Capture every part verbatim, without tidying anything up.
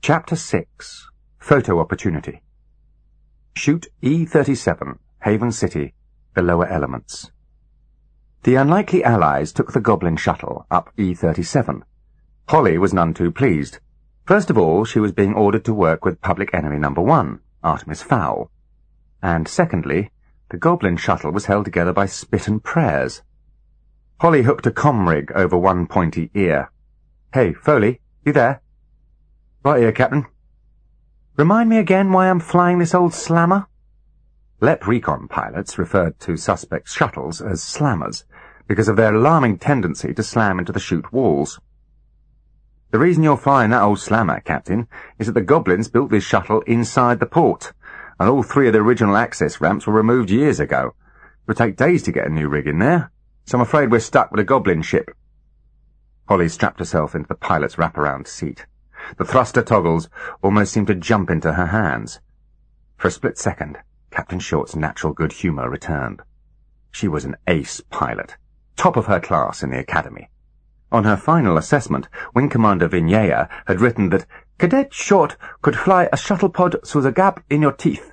Chapter six. Photo Opportunity. Shoot E thirty-seven, Haven City, the lower elements. The unlikely allies took the Goblin shuttle up E thirty-seven. Holly was none too pleased. First of all, she was being ordered to work with public enemy number one, Artemis Fowl. And secondly, the Goblin shuttle was held together by spit and prayers. Holly hooked a comm-rig over one pointy ear. "Hey, Foley, you there?" "Right here, Captain." "Remind me again why I'm flying this old slammer?" Lep Recon pilots referred to suspects' shuttles as slammers because of their alarming tendency to slam into the chute walls. "The reason you're flying that old slammer, Captain, is that the Goblins built this shuttle inside the port, and all three of the original access ramps were removed years ago. It would take days to get a new rig in there, so I'm afraid we're stuck with a Goblin ship." Holly strapped herself into the pilot's wraparound seat. The thruster toggles almost seemed to jump into her hands. For a split second, Captain Short's natural good humour returned. She was an ace pilot, top of her class in the academy. On her final assessment, Wing Commander Vignea had written that Cadet Short could fly a shuttle pod through the gap in your teeth.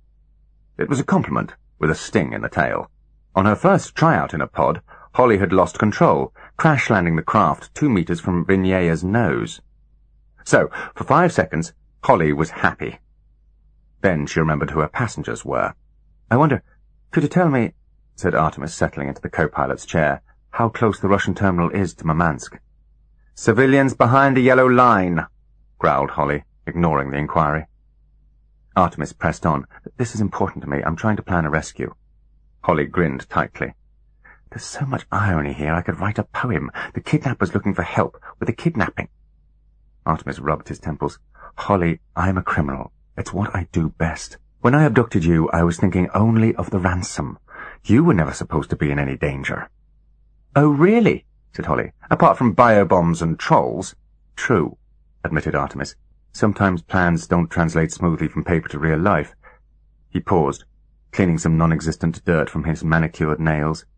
It was a compliment, with a sting in the tail. On her first tryout in a pod, Holly had lost control, crash-landing the craft two metres from Vignea's nose. So, for five seconds, Holly was happy. Then she remembered who her passengers were. "I wonder, could you tell me," said Artemis, settling into the co-pilot's chair, "how close the Russian terminal is to Murmansk?" "Civilians behind the yellow line," growled Holly, ignoring the inquiry. Artemis pressed on. "This is important to me. I'm trying to plan a rescue." Holly grinned tightly. "There's so much irony here I could write a poem. The kidnapper's looking for help with the kidnapping." Artemis rubbed his temples. "Holly, I'm a criminal. It's what I do best. When I abducted you, I was thinking only of the ransom. You were never supposed to be in any danger." "Oh, really?" said Holly. "Apart from bio-bombs and trolls." "True," admitted Artemis. "Sometimes plans don't translate smoothly from paper to real life." He paused, cleaning some non-existent dirt from his manicured nails.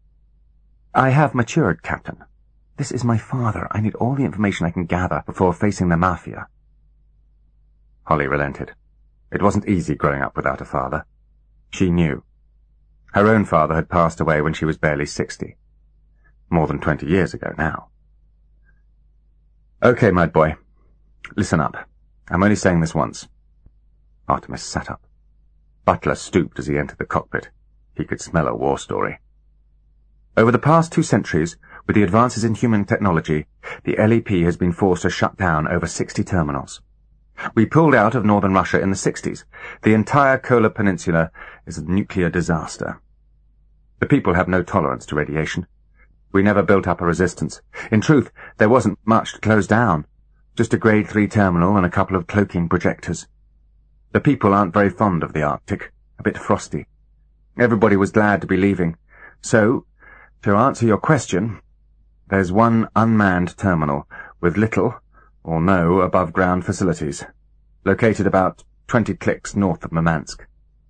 "I have matured, Captain. This is my father. I need all the information I can gather before facing the Mafia." Holly relented. It wasn't easy growing up without a father. She knew. Her own father had passed away when she was barely sixty. More than twenty years ago now. "Okay, my boy. Listen up. I'm only saying this once." Artemis sat up. Butler stooped as he entered the cockpit. He could smell a war story. "Over the past two centuries, with the advances in human technology, the L E P has been forced to shut down over sixty terminals. We pulled out of northern Russia in the sixties. The entire Kola Peninsula is a nuclear disaster. The people have no tolerance to radiation. We never built up a resistance. In truth, there wasn't much to close down. Just a grade three terminal and a couple of cloaking projectors. The people aren't very fond of the Arctic, a bit frosty. Everybody was glad to be leaving. So, to answer your question, there's one unmanned terminal with little or no above-ground facilities, located about twenty clicks north of Murmansk.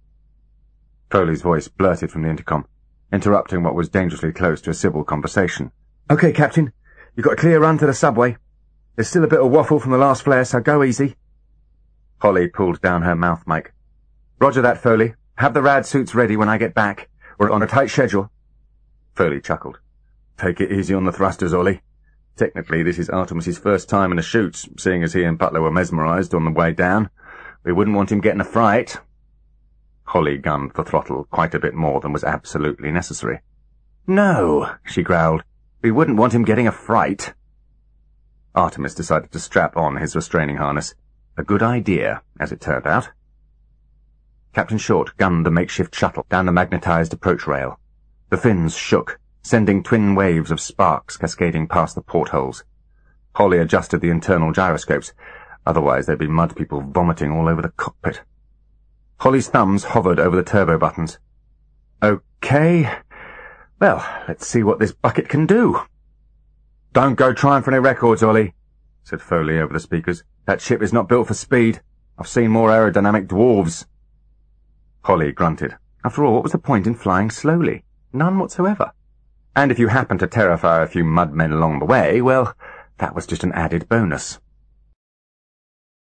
Foley's voice blurted from the intercom, interrupting what was dangerously close to a civil conversation. "Okay, Captain, you've got a clear run to the subway. There's still a bit of waffle from the last flare, so go easy." Holly pulled down her mouth mic. "Roger that, Foley. Have the rad suits ready when I get back. We're on a tight schedule." Foley chuckled. "Take it easy on the thrusters, Ollie. Technically, this is Artemis's first time in a chute, seeing as he and Butler were mesmerized on the way down. We wouldn't want him getting a fright." Holly gunned the throttle quite a bit more than was absolutely necessary. "No," she growled. "We wouldn't want him getting a fright." Artemis decided to strap on his restraining harness. A good idea, as it turned out. Captain Short gunned the makeshift shuttle down the magnetized approach rail. The fins shook, sending twin waves of sparks cascading past the portholes. Holly adjusted the internal gyroscopes, otherwise there'd be mud people vomiting all over the cockpit. Holly's thumbs hovered over the turbo buttons. "Okay, well, let's see what this bucket can do." "Don't go trying for any records, Ollie," said Foley over the speakers. "That ship is not built for speed. I've seen more aerodynamic dwarves." Holly grunted. After all, what was the point in flying slowly? None whatsoever. And if you happened to terrify a few mudmen along the way, well, that was just an added bonus.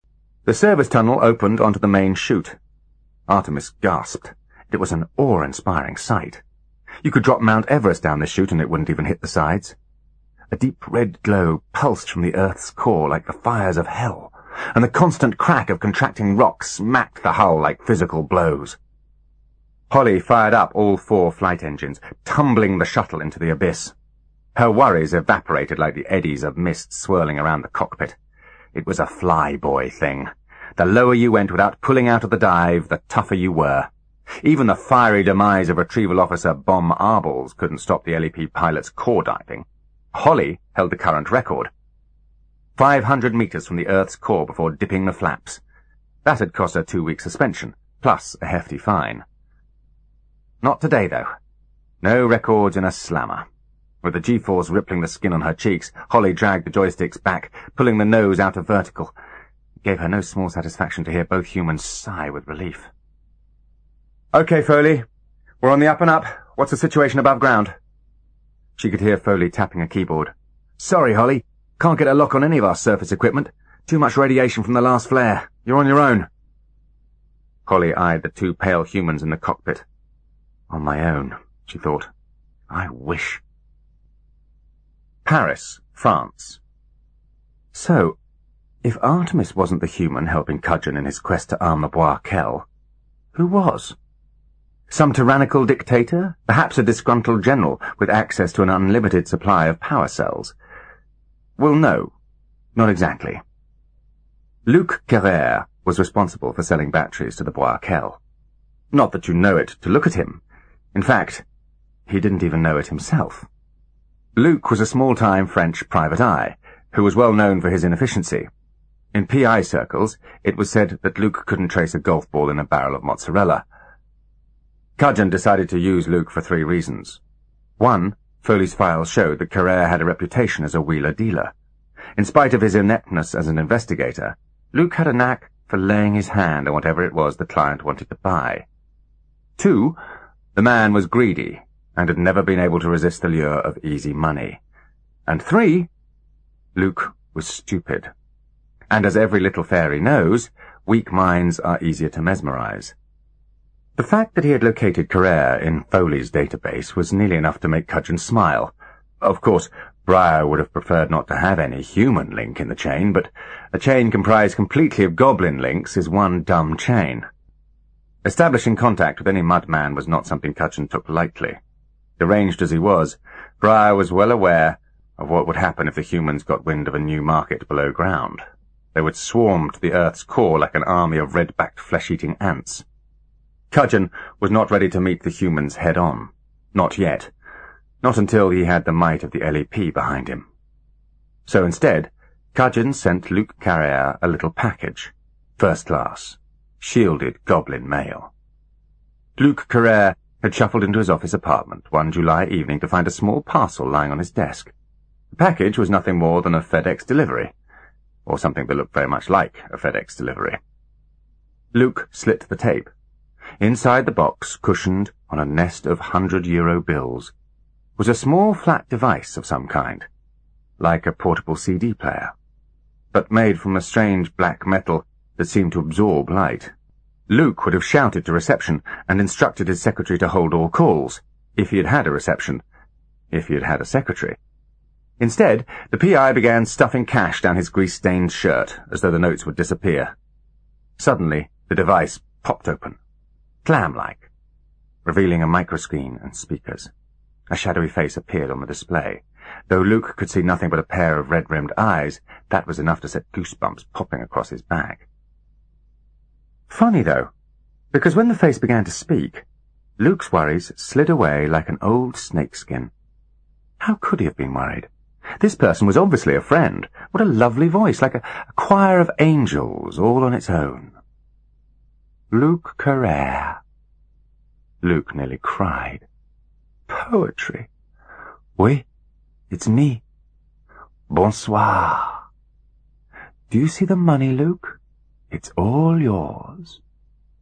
The service tunnel opened onto the main chute. Artemis gasped. It was an awe-inspiring sight. You could drop Mount Everest down the chute and it wouldn't even hit the sides. A deep red glow pulsed from the Earth's core like the fires of hell, and the constant crack of contracting rocks smacked the hull like physical blows. Holly fired up all four flight engines, tumbling the shuttle into the abyss. Her worries evaporated like the eddies of mist swirling around the cockpit. It was a flyboy thing. The lower you went without pulling out of the dive, the tougher you were. Even the fiery demise of Retrieval Officer Bom Arbles couldn't stop the L E P pilot's core diving. Holly held the current record. Five hundred metres from the Earth's core before dipping the flaps. That had cost her two weeks suspension, plus a hefty fine. Not today, though. No records in a slammer. With the G-force rippling the skin on her cheeks, Holly dragged the joysticks back, pulling the nose out of vertical. It gave her no small satisfaction to hear both humans sigh with relief. "Okay, Foley. We're on the up and up. What's the situation above ground?" She could hear Foley tapping a keyboard. "Sorry, Holly. Can't get a lock on any of our surface equipment. Too much radiation from the last flare. You're on your own." Holly eyed the two pale humans in the cockpit. On my own, she thought. I wish. Paris, France. So, if Artemis wasn't the human helping Cudgeon in his quest to arm the Bois-Quel, who was? Some tyrannical dictator? Perhaps a disgruntled general with access to an unlimited supply of power cells? Well, no, not exactly. Luc Carrère was responsible for selling batteries to the Bois-Quel. Not that you know it to look at him. In fact, he didn't even know it himself. Luc was a small-time French private eye, who was well known for his inefficiency. In P I circles, it was said that Luc couldn't trace a golf ball in a barrel of mozzarella. Cudgeon decided to use Luc for three reasons. One, Foley's files showed that Carrère had a reputation as a wheeler-dealer. In spite of his ineptness as an investigator, Luc had a knack for laying his hand on whatever it was the client wanted to buy. Two, the man was greedy and had never been able to resist the lure of easy money. And three, Luc was stupid. And as every little fairy knows, weak minds are easier to mesmerize. The fact that he had located Carrère in Foley's database was nearly enough to make Cudgeon smile. Of course, Briar would have preferred not to have any human link in the chain, but a chain comprised completely of goblin links is one dumb chain. Establishing contact with any mudman was not something Cudgeon took lightly. Deranged as he was, Briar was well aware of what would happen if the humans got wind of a new market below ground. They would swarm to the Earth's core like an army of red-backed flesh-eating ants. Cudgeon was not ready to meet the humans head-on. Not yet. Not until he had the might of the L E P behind him. So instead, Cudgeon sent Luc Carrère a little package. First class. Shielded goblin mail. Luc Carrère had shuffled into his office apartment one July evening to find a small parcel lying on his desk. The package was nothing more than a FedEx delivery, or something that looked very much like a FedEx delivery. Luc slit the tape. Inside the box, cushioned on a nest of hundred-euro bills, was a small flat device of some kind, like a portable C D player, but made from a strange black metal that seemed to absorb light. Luc would have shouted to reception and instructed his secretary to hold all calls, if he had had a reception, if he had had a secretary. Instead, the P I began stuffing cash down his grease-stained shirt, as though the notes would disappear. Suddenly, the device popped open, clam-like, revealing a microscreen and speakers. A shadowy face appeared on the display. Though Luc could see nothing but a pair of red-rimmed eyes, that was enough to set goosebumps popping across his back. Funny, though, because when the face began to speak, Luc's worries slid away like an old snakeskin. How could he have been worried? This person was obviously a friend. What a lovely voice, like a, a choir of angels, all on its own. Luc Carrère. Luc nearly cried. Poetry. Oui, it's me. Bonsoir. Do you see the money, Luc? It's all yours.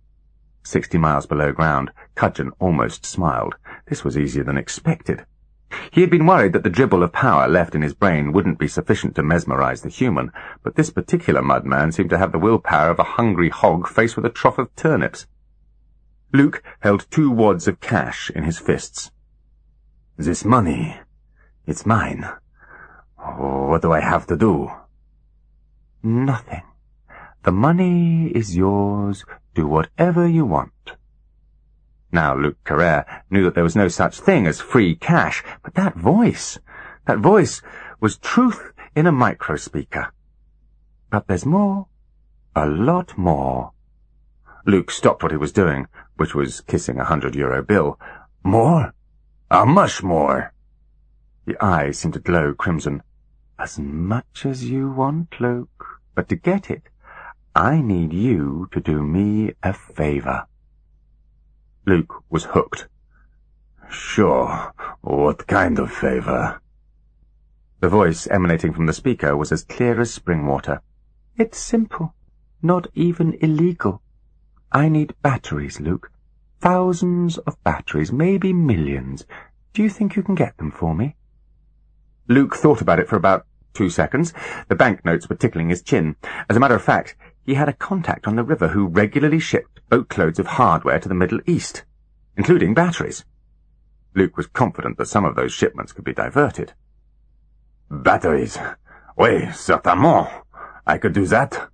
Sixty miles below ground, Cudgeon almost smiled. This was easier than expected. He had been worried that the dribble of power left in his brain wouldn't be sufficient to mesmerize the human, but this particular mudman seemed to have the willpower of a hungry hog faced with a trough of turnips. Luke held two wads of cash in his fists. "This money, it's mine. What do I have to do?" "Nothing. The money is yours. Do whatever you want." Now Luc Carrère knew that there was no such thing as free cash, but that voice, that voice was truth in a microspeaker. But there's more, a lot more. Luke stopped what he was doing, which was kissing a hundred-euro bill. "More? How much more?" The eyes seemed to glow crimson. "As much as you want, Luke. But to get it, I need you to do me a favor." Luke was hooked. "Sure. What kind of favor?" The voice emanating from the speaker was as clear as spring water. "It's simple. Not even illegal. I need batteries, Luke. Thousands of batteries, maybe millions. Do you think you can get them for me?" Luke thought about it for about two seconds. The banknotes were tickling his chin. As a matter of fact, he had a contact on the river who regularly shipped boatloads of hardware to the Middle East, including batteries. Luke was confident that some of those shipments could be diverted. "Batteries? Oui, certainement. I could do that."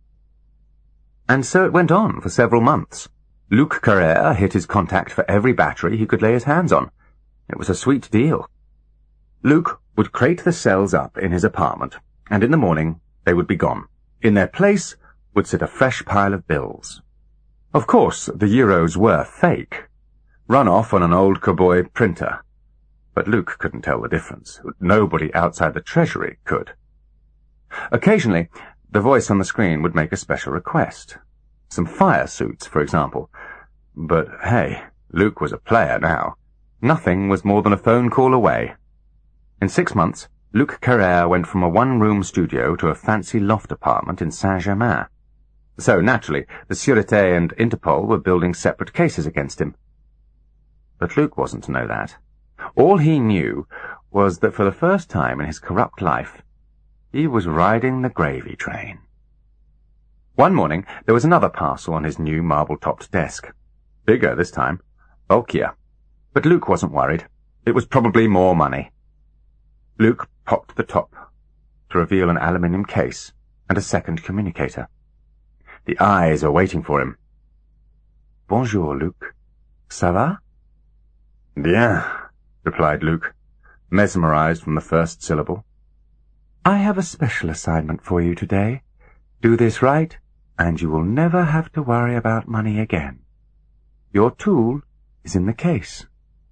And so it went on for several months. Luc Carrère hit his contact for every battery he could lay his hands on. It was a sweet deal. Luke would crate the cells up in his apartment, and in the morning they would be gone. In their place would sit a fresh pile of bills. Of course, the euros were fake, run off on an old cowboy printer. But Luke couldn't tell the difference. Nobody outside the treasury could. Occasionally, the voice on the screen would make a special request. Some fire suits, for example. But hey, Luke was a player now. Nothing was more than a phone call away. In six months, Luc Carrère went from a one-room studio to a fancy loft apartment in Saint-Germain. So, naturally, the Sûreté and Interpol were building separate cases against him. But Luke wasn't to know that. All he knew was that for the first time in his corrupt life, he was riding the gravy train. One morning, there was another parcel on his new marble-topped desk. Bigger this time, bulkier. But Luke wasn't worried. It was probably more money. Luke popped the top to reveal an aluminium case and a second communicator. The eyes were waiting for him. "Bonjour, Luc. Ça va?" "Bien," replied Luke, mesmerized from the first syllable. "I have a special assignment for you today. Do this right, and you will never have to worry about money again. Your tool is in the case."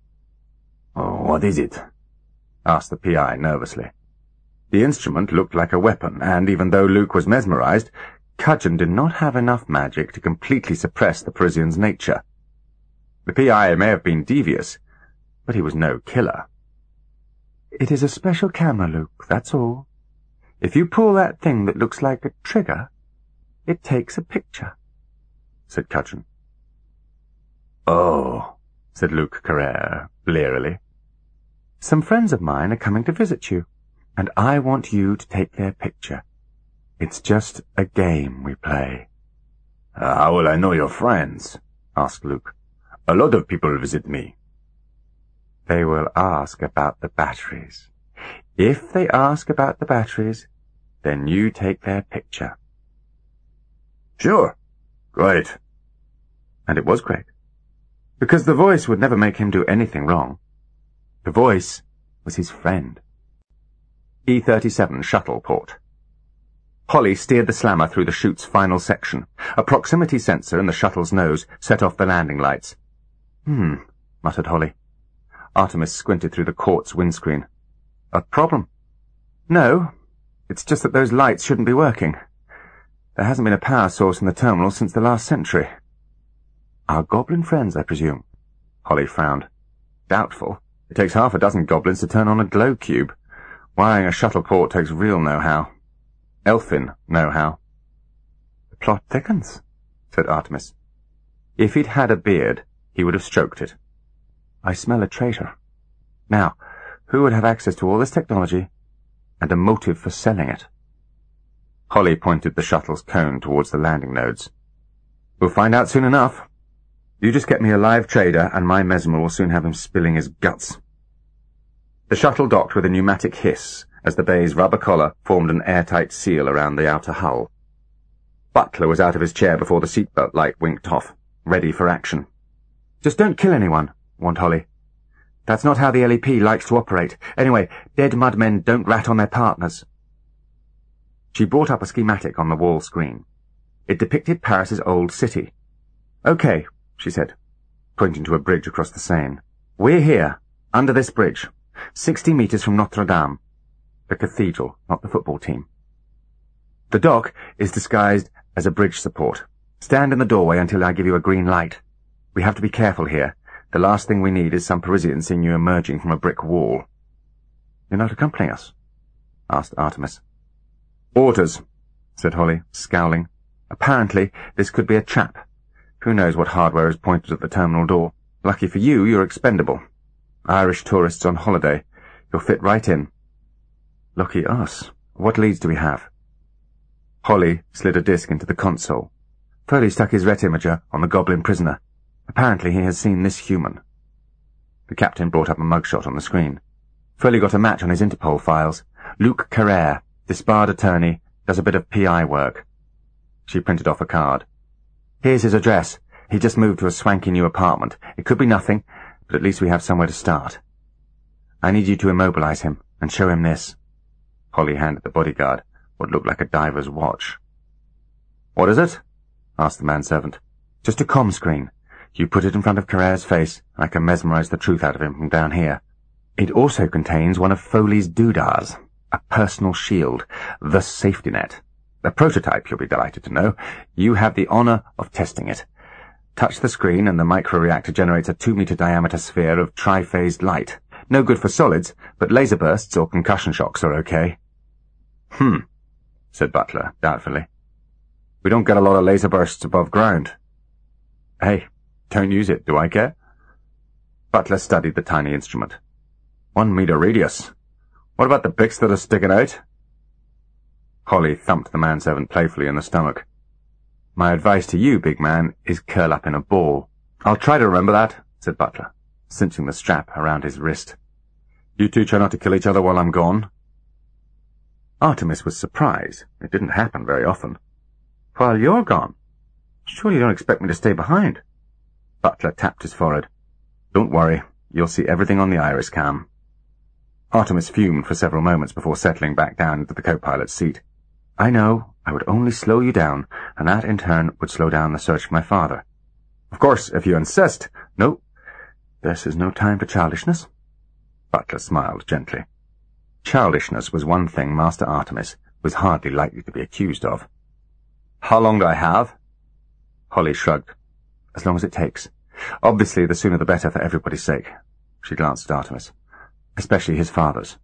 "Oh, what is it?" asked the P I nervously. The instrument looked like a weapon, and even though Luke was mesmerized, Cudgeon did not have enough magic to completely suppress the Parisian's nature. The P I may have been devious, but he was no killer. "It is a special camera, Luke, that's all. If you pull that thing that looks like a trigger, it takes a picture," said Cudgeon. "Oh," said Luc Carrère blearily. "Some friends of mine are coming to visit you, and I want you to take their picture. It's just a game we play." Uh, "How will I know your friends?" asked Luke. "A lot of people visit me." "They will ask about the batteries. If they ask about the batteries, then you take their picture." "Sure. Great." And it was great, because the voice would never make him do anything wrong. The voice was his friend. E thirty-seven shuttle port. Holly steered the slammer through the chute's final section. A proximity sensor in the shuttle's nose set off the landing lights. Hmm, muttered Holly. Artemis squinted through the quartz windscreen. "A problem?" "No, it's just that those lights shouldn't be working. There hasn't been a power source in the terminal since the last century." "Our goblin friends, I presume?" Holly frowned. "Doubtful. It takes half a dozen goblins to turn on a glow cube. Wiring a shuttle port takes real know-how. Elfin know-how." "The plot thickens," said Artemis. If he'd had a beard, he would have stroked it. "I smell a traitor. Now, Who would have access to all this technology and a motive for selling it? Holly pointed the shuttle's cone towards the landing nodes. We'll find out soon enough. You just get me a live trader, and my mesmer will soon have him spilling his guts. The shuttle docked with a pneumatic hiss as the bay's rubber collar formed an airtight seal around the outer hull. Butler was out of his chair before the seatbelt light winked off, ready for action. Just don't kill anyone, warned Holly. That's not how the L E P likes to operate. Anyway, dead mudmen don't rat on their partners. She brought up a schematic on the wall screen. It depicted Paris's old city. Okay, she said, pointing to a bridge across the Seine. We're here, under this bridge, sixty metres from Notre Dame. The cathedral, not the football team. The dock is disguised as a bridge support. Stand in the doorway until I give you a green light. We have to be careful here. The last thing we need is some Parisian seeing you emerging from a brick wall. You're not accompanying us? Asked Artemis. Orders, said Holly, scowling. Apparently, this could be a trap. Who knows what hardware is pointed at the terminal door? Lucky for you, you're expendable. Irish tourists on holiday. You'll fit right in. Lucky us. What leads do we have? Holly slid a disc into the console. Foley stuck his retimager on the goblin prisoner. Apparently he has seen this human. The captain brought up a mugshot on the screen. Foley got a match on his Interpol files. Luc Carrère, disbarred attorney, does a bit of P I work. She printed off a card. Here's his address. He just moved to a swanky new apartment. It could be nothing, but at least we have somewhere to start. I need you to immobilize him and show him this. Holly handed the bodyguard what looked like a diver's watch. What is it? Asked the manservant. Just a comm screen. You put it in front of Carrère's face, and I can mesmerize the truth out of him from down here. It also contains one of Foley's doodahs, a personal shield, the safety net. A prototype, you'll be delighted to know. You have the honor of testing it. Touch the screen and the microreactor generates a two-meter diameter sphere of tri-phased light. No good for solids, but laser bursts or concussion shocks are okay. Hmm, said Butler, doubtfully. We don't get a lot of laser bursts above ground. Hey, don't use it, do I care? Butler studied the tiny instrument. One meter radius. What about the bits that are sticking out? Holly thumped the manservant playfully in the stomach. My advice to you, big man, is curl up in a ball. I'll try to remember that, said Butler, cinching the strap around his wrist. You two try not to kill each other while I'm gone. Artemis was surprised. It didn't happen very often. While you're gone? Surely you don't expect me to stay behind? Butler tapped his forehead. Don't worry, you'll see everything on the iris cam. Artemis fumed for several moments before settling back down into the co-pilot's seat. I know, I would only slow you down, and that in turn would slow down the search for my father. Of course, if you insist. No, this is no time for childishness. Butler smiled gently. Childishness was one thing Master Artemis was hardly likely to be accused of. How long do I have? Holly shrugged. As long as it takes. Obviously, the sooner the better for everybody's sake. She glanced at Artemis. Especially his father's.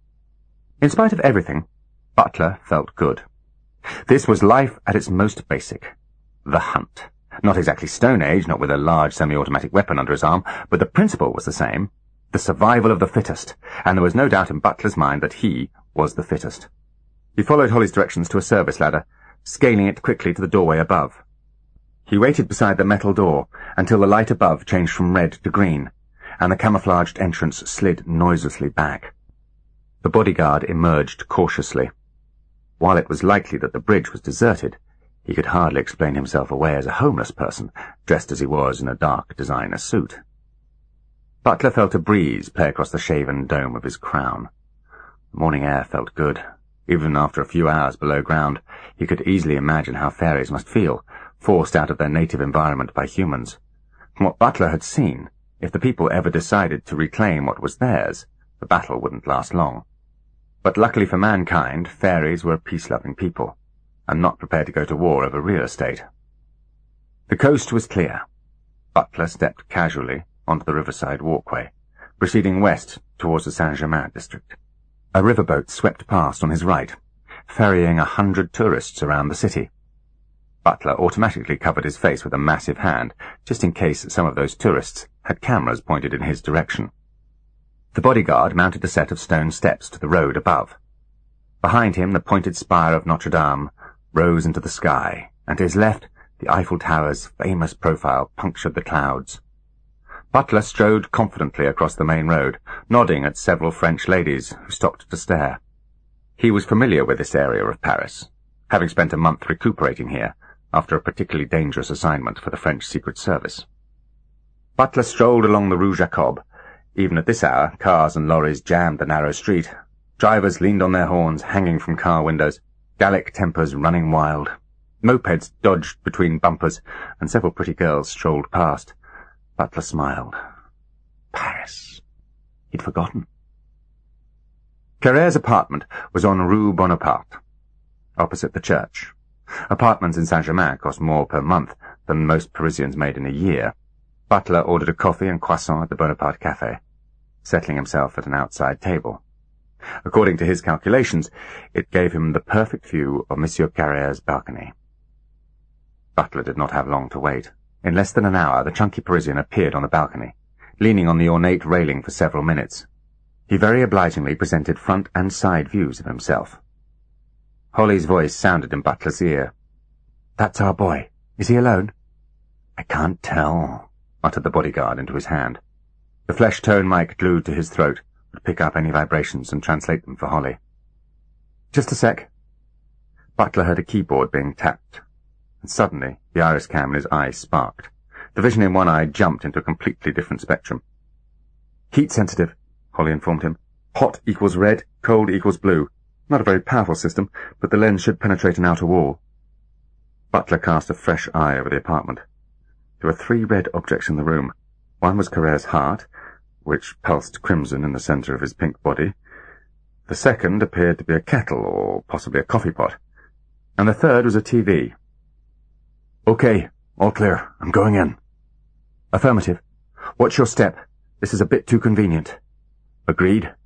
In spite of everything, Butler felt good. This was life at its most basic. The hunt. Not exactly Stone Age, not with a large semi-automatic weapon under his arm, but the principle was the same. The survival of the fittest, and there was no doubt in Butler's mind that he was the fittest. He followed Holly's directions to a service ladder, scaling it quickly to the doorway above. He waited beside the metal door until the light above changed from red to green, and the camouflaged entrance slid noiselessly back. The bodyguard emerged cautiously. While it was likely that the bridge was deserted, he could hardly explain himself away as a homeless person, dressed as he was in a dark designer suit. Butler felt a breeze play across the shaven dome of his crown. The morning air felt good. Even after a few hours below ground, he could easily imagine how fairies must feel, forced out of their native environment by humans. From what Butler had seen, if the people ever decided to reclaim what was theirs, the battle wouldn't last long. But luckily for mankind, fairies were peace-loving people, and not prepared to go to war over real estate. The coast was clear. Butler stepped casually onto the riverside walkway, proceeding west towards the Saint-Germain district. A riverboat swept past on his right, ferrying a hundred tourists around the city. Butler automatically covered his face with a massive hand, just in case some of those tourists had cameras pointed in his direction. The bodyguard mounted a set of stone steps to the road above. Behind him the pointed spire of Notre Dame rose into the sky, and to his left the Eiffel Tower's famous profile punctured the clouds. Butler strode confidently across the main road, nodding at several French ladies who stopped to stare. He was familiar with this area of Paris, having spent a month recuperating here after a particularly dangerous assignment for the French Secret Service. Butler strolled along the Rue Jacob. Even at this hour, cars and lorries jammed the narrow street. Drivers leaned on their horns, hanging from car windows, Gallic tempers running wild. Mopeds dodged between bumpers, and several pretty girls strolled past. Butler smiled. Paris. He'd forgotten. Carré's apartment was on Rue Bonaparte, opposite the church. Apartments in Saint-Germain cost more per month than most Parisians made in a year. Butler ordered a coffee and croissant at the Bonaparte Café, settling himself at an outside table. According to his calculations, it gave him the perfect view of Monsieur Carré's balcony. Butler did not have long to wait. In less than an hour, the chunky Parisian appeared on the balcony, leaning on the ornate railing for several minutes. He very obligingly presented front and side views of himself. Holly's voice sounded in Butler's ear. "That's our boy. Is he alone?" "I can't tell," muttered the bodyguard into his hand. The flesh-tone mic glued to his throat would pick up any vibrations and translate them for Holly. "Just a sec." Butler heard a keyboard being tapped, and suddenly the iris cam in his eye sparked. The vision in one eye jumped into a completely different spectrum. "Heat-sensitive," Holly informed him. "Hot equals red, cold equals blue. Not a very powerful system, but the lens should penetrate an outer wall." Butler cast a fresh eye over the apartment. There were three red objects in the room. One was Carré's heart, which pulsed crimson in the centre of his pink body. The second appeared to be a kettle, or possibly a coffee pot. And the third was a T V. "Okay, all clear. I'm going in." "Affirmative. Watch your step. This is a bit too convenient." "Agreed."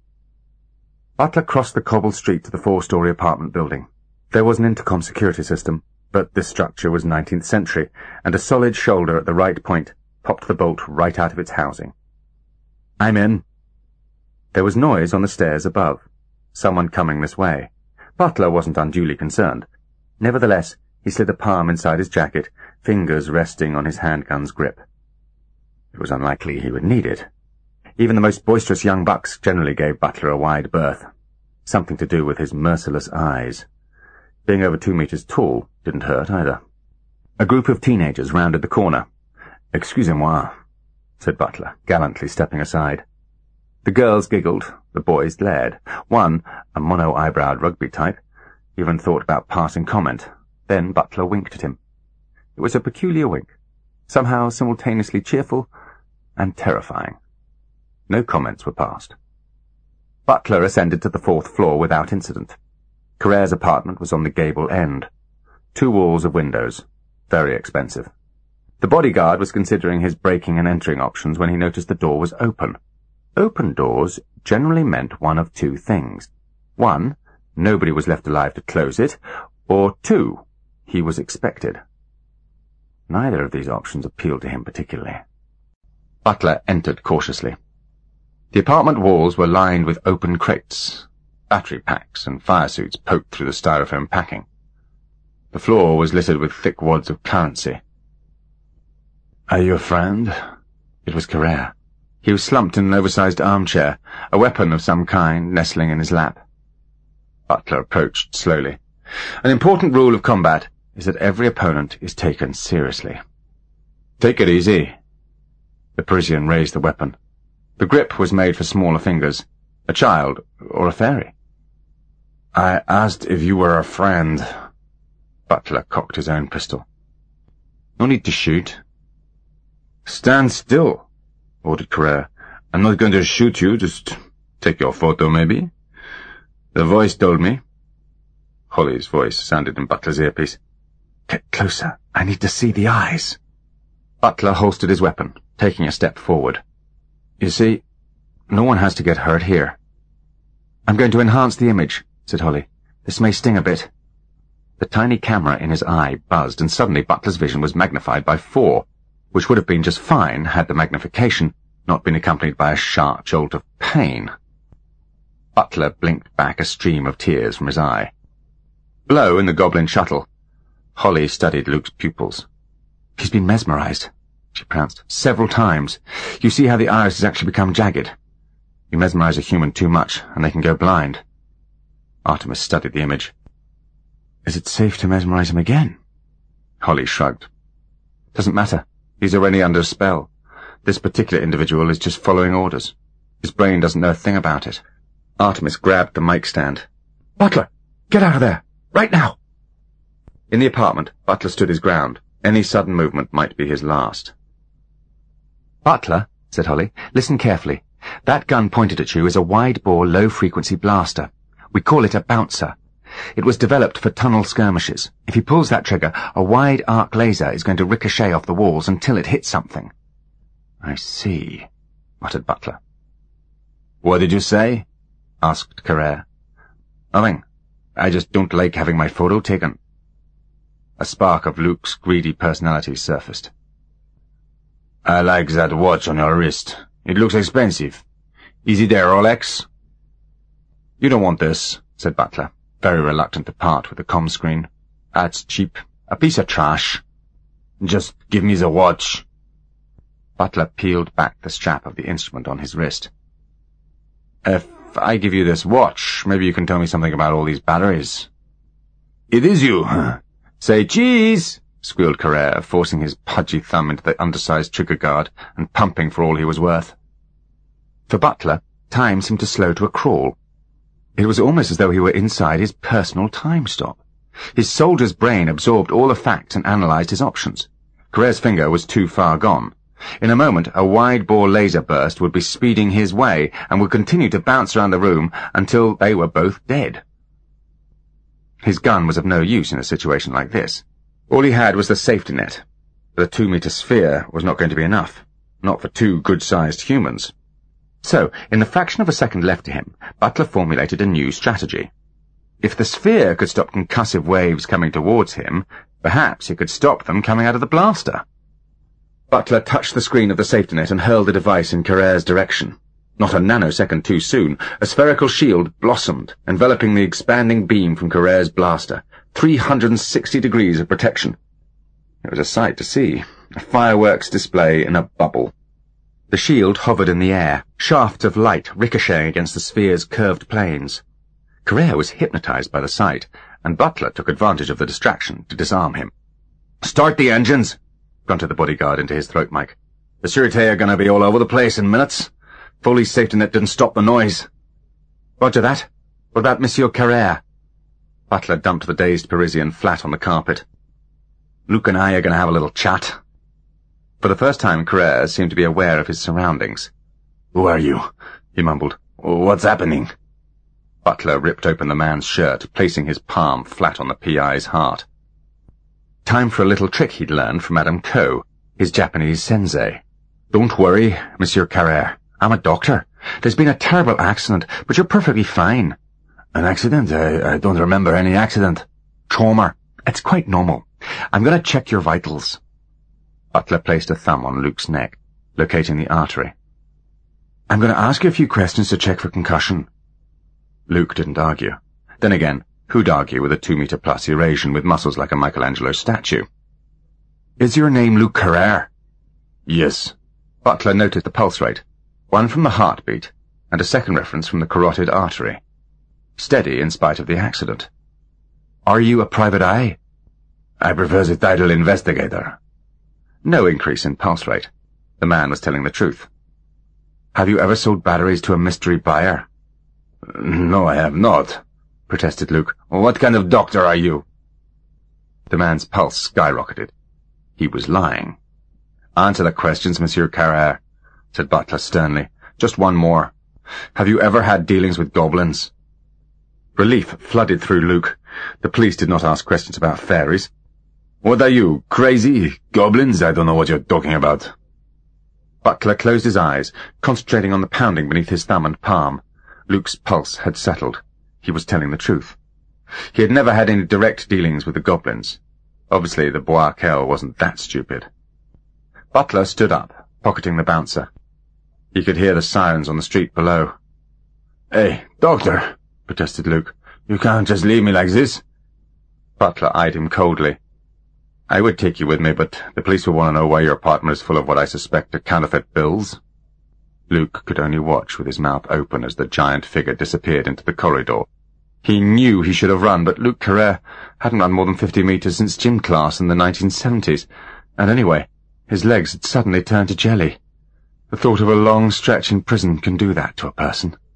Butler crossed the cobbled street to the four-storey apartment building. There was an intercom security system, but this structure was nineteenth century, and a solid shoulder at the right point popped the bolt right out of its housing. "I'm in." There was noise on the stairs above. Someone coming this way. Butler wasn't unduly concerned. Nevertheless, he slid a palm inside his jacket, fingers resting on his handgun's grip. It was unlikely he would need it. Even the most boisterous young bucks generally gave Butler a wide berth. Something to do with his merciless eyes. Being over two meters tall didn't hurt either. A group of teenagers rounded the corner. "Excusez-moi," said Butler, gallantly stepping aside. The girls giggled, the boys glared. One, a mono-eyebrowed rugby type, even thought about passing comment. Then Butler winked at him. It was a peculiar wink, somehow simultaneously cheerful and terrifying. No comments were passed. Butler ascended to the fourth floor without incident. Carré's apartment was on the gable end. Two walls of windows. Very expensive. The bodyguard was considering his breaking and entering options when he noticed the door was open. Open doors generally meant one of two things. One, nobody was left alive to close it, or two, he was expected. Neither of these options appealed to him particularly. Butler entered cautiously. The apartment walls were lined with open crates. Battery packs and fire suits poked through the styrofoam packing. The floor was littered with thick wads of currency. "Are you a friend?" It was Carré. He was slumped in an oversized armchair, a weapon of some kind nestling in his lap. Butler approached slowly. "An important rule of combat is that every opponent is taken seriously." "Take it easy." The Parisian raised the weapon. The grip was made for smaller fingers. A child, or a fairy. "I asked if you were a friend." Butler cocked his own pistol. "No need to shoot." "Stand still," ordered Carré. "I'm not going to shoot you, just take your photo, maybe." "The voice told me." Holly's voice sounded in Butler's earpiece. "Get closer. I need to see the eyes." Butler holstered his weapon, taking a step forward. "You see, no one has to get hurt here." "I'm going to enhance the image," said Holly. "This may sting a bit." The tiny camera in his eye buzzed, and suddenly Butler's vision was magnified by four, which would have been just fine had the magnification not been accompanied by a sharp jolt of pain. Butler blinked back a stream of tears from his eye. Below, in the Goblin shuttle, Holly studied Luke's pupils. "He's been mesmerized," she pronounced. "Several times. You see how the iris has actually become jagged. You mesmerize a human too much, and they can go blind." Artemis studied the image. "Is it safe to mesmerize him again?" Holly shrugged. "Doesn't matter. He's already under a spell. This particular individual is just following orders. His brain doesn't know a thing about it." Artemis grabbed the mic stand. "Butler, get out of there! Right now!" In the apartment, Butler stood his ground. Any sudden movement might be his last. "Butler," said Holly, "listen carefully. That gun pointed at you is a wide-bore, low-frequency blaster. We call it a bouncer. It was developed for tunnel skirmishes. If he pulls that trigger, a wide-arc laser is going to ricochet off the walls until it hits something." "I see," muttered Butler. "What did you say?" asked Carrere. "Nothing. I just don't like having my photo taken." A spark of Luke's greedy personality surfaced. "I like that watch on your wrist. It looks expensive. Is it a Rolex?" "You don't want this," said Butler, very reluctant to part with the comm screen. "That's cheap. A piece of trash." "Just give me the watch." Butler peeled back the strap of the instrument on his wrist. "If I give you this watch, maybe you can tell me something about all these batteries." "It is you. Say cheese," squealed Carrere, forcing his pudgy thumb into the undersized trigger guard and pumping for all he was worth. For Butler, time seemed to slow to a crawl. It was almost as though he were inside his personal time stop. His soldier's brain absorbed all the facts and analyzed his options. Carrere's finger was too far gone. In a moment, a wide-bore laser burst would be speeding his way and would continue to bounce around the room until they were both dead. His gun was of no use in a situation like this. All he had was the safety net. The two-meter sphere was not going to be enough, not for two good-sized humans. So, in the fraction of a second left to him, Butler formulated a new strategy. If the sphere could stop concussive waves coming towards him, perhaps he could stop them coming out of the blaster. Butler touched the screen of the safety net and hurled the device in Carrere's direction. Not a nanosecond too soon, a spherical shield blossomed, enveloping the expanding beam from Carrere's blaster. three hundred sixty degrees of protection. It was a sight to see, a fireworks display in a bubble. The shield hovered in the air, shafts of light ricocheting against the sphere's curved planes. Carrere was hypnotized by the sight, and Butler took advantage of the distraction to disarm him. "Start the engines!" grunted the bodyguard into his throat mic. "The Sûreté are going to be all over the place in minutes. Foley's safety net didn't stop the noise." "Roger that. What about Monsieur Carrere?" Butler dumped the dazed Parisian flat on the carpet. "Luke and I are going to have a little chat." For the first time, Carrere seemed to be aware of his surroundings. "Who are you?" he mumbled. "What's happening?" Butler ripped open the man's shirt, placing his palm flat on the P I's heart. Time for a little trick he'd learned from Madame Coe, his Japanese sensei. "Don't worry, Monsieur Carrere. I'm a doctor. There's been a terrible accident, but you're perfectly fine." "An accident? I, I don't remember any accident." "Trauma. It's quite normal. I'm going to check your vitals." Butler placed a thumb on Luke's neck, locating the artery. "I'm going to ask you a few questions to check for concussion." Luke didn't argue. Then again, who'd argue with a two-meter-plus Eurasian with muscles like a Michelangelo statue? "Is your name Luke Carrere?" "Yes." Butler noted the pulse rate, one from the heartbeat, and a second reference from the carotid artery. Steady in spite of the accident. "Are you a private eye?" "I prefer the title investigator." No increase in pulse rate. The man was telling the truth. "Have you ever sold batteries to a mystery buyer?" "No, I have not," protested Luke. "What kind of doctor are you?" The man's pulse skyrocketed. He was lying. "Answer the questions, Monsieur Carrere," said Butler sternly. "Just one more. Have you ever had dealings with goblins?" Relief flooded through Luke. The police did not ask questions about fairies. "What are you, crazy? Goblins? I don't know what you're talking about." Butler closed his eyes, concentrating on the pounding beneath his thumb and palm. Luke's pulse had settled. He was telling the truth. He had never had any direct dealings with the goblins. Obviously, the Bois-Quel wasn't that stupid. Butler stood up, pocketing the bouncer. He could hear the sirens on the street below. "Hey, Doctor," protested Luke. "You can't just leave me like this." Butler eyed him coldly. "I would take you with me, but the police will want to know why your apartment is full of what I suspect are counterfeit bills." Luke could only watch with his mouth open as the giant figure disappeared into the corridor. He knew he should have run, but Luke Carrere hadn't run more than fifty metres since gym class in the nineteen seventies, and anyway, his legs had suddenly turned to jelly. The thought of a long stretch in prison can do that to a person.